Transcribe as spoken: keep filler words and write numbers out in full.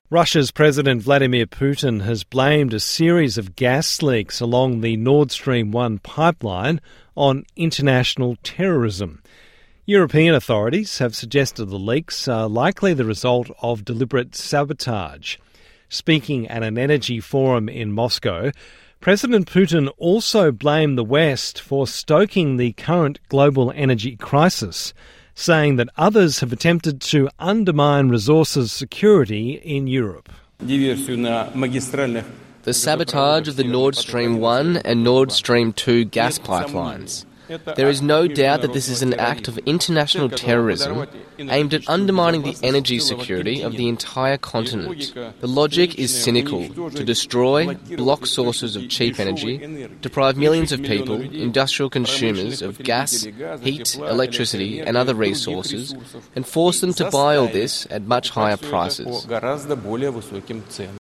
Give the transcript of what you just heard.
Russia's President Vladimir Putin has blamed a series of gas leaks along the Nord Stream one pipeline on international terrorism. European authorities have suggested the leaks are likely the result of deliberate sabotage. Speaking at an energy forum in Moscow, President Putin also blamed the West for stoking the current global energy crisis, saying that others have attempted to undermine resources security in Europe. The sabotage of the Nord Stream one and Nord Stream two gas pipelines. There is no doubt that this is an act of international terrorism aimed at undermining the energy security of the entire continent. The logic is cynical: to destroy, block sources of cheap energy, deprive millions of people, industrial consumers, of gas, heat, electricity and other resources, and force them to buy all this at much higher prices.